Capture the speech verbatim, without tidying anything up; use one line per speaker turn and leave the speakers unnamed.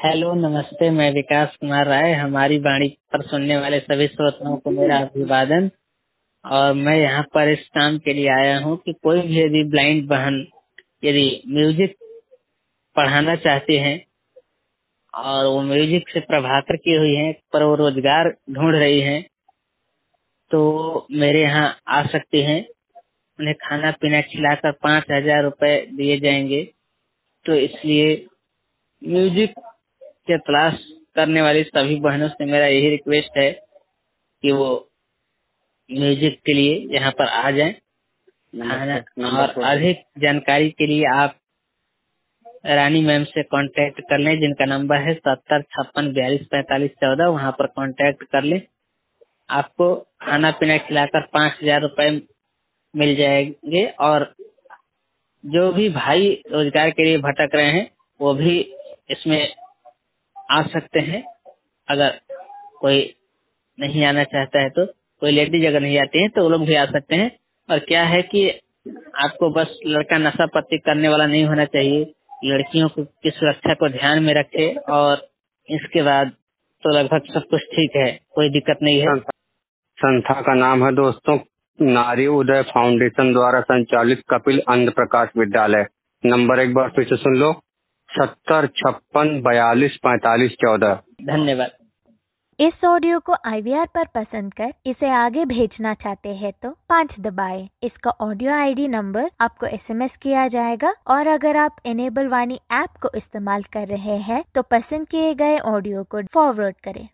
Hello, नमस्ते। मैं विकास कुमार राय। हमारी वाणी पर सुनने वाले सभी श्रोताओं को मेरा अभिवादन। और मैं यहाँ पर इस काम के लिए आया हूँ कि कोई भी यदि ब्लाइंड बहन यदि म्यूजिक पढ़ाना चाहती हैं और वो म्यूजिक से प्रभाकर की हुई हैं पर वो रोजगार ढूंढ रही हैं, तो मेरे यहाँ आ सकती हैं। उन्हें खाना पीना खिलाकर पाँच हजार रुपए दिए जाएंगे। तो इसलिए म्यूजिक के तलाश करने वाली सभी बहनों से मेरा यही रिक्वेस्ट है कि वो म्यूजिक के लिए यहाँ पर आ जाएं। खाना और अधिक जानकारी के लिए आप रानी मैम से कांटेक्ट कर लें, जिनका नंबर है सत्तर छप्पन बयालीस पैंतालीस चौदह। वहाँ पर कांटेक्ट कर लें। आपको खाना पीना खिलाकर पाँच हजार रुपए मिल जाएंगे। और जो भी भाई रोजगार के लिए भटक रहे हैं वो भी इसमें आ सकते हैं। अगर कोई नहीं आना चाहता है तो कोई लेडीज अगर नहीं आती है तो वो लोग भी आ सकते हैं। और क्या है कि आपको बस लड़का नशा पत्ती करने वाला नहीं होना चाहिए। लड़कियों को की सुरक्षा को ध्यान में रखे और इसके बाद तो लगभग सब कुछ ठीक है, कोई दिक्कत नहीं है।
संस्था का नाम है दोस्तों नारी उदय फाउंडेशन द्वारा संचालित कपिल अंध प्रकाश विद्यालय। नंबर एक बार फिर से सुन लो, सत्तर छप्पन बयालीस पैंतालीस चौदह।
धन्यवाद।
इस ऑडियो को आई वी आर पर पसंद कर इसे आगे भेजना चाहते हैं तो पाँच दबाएं। इसका ऑडियो आई डी नंबर आपको एस एम एस किया जाएगा। और अगर आप इनेबल वाणी ऐप को इस्तेमाल कर रहे हैं तो पसंद किए गए ऑडियो को फॉरवर्ड करें।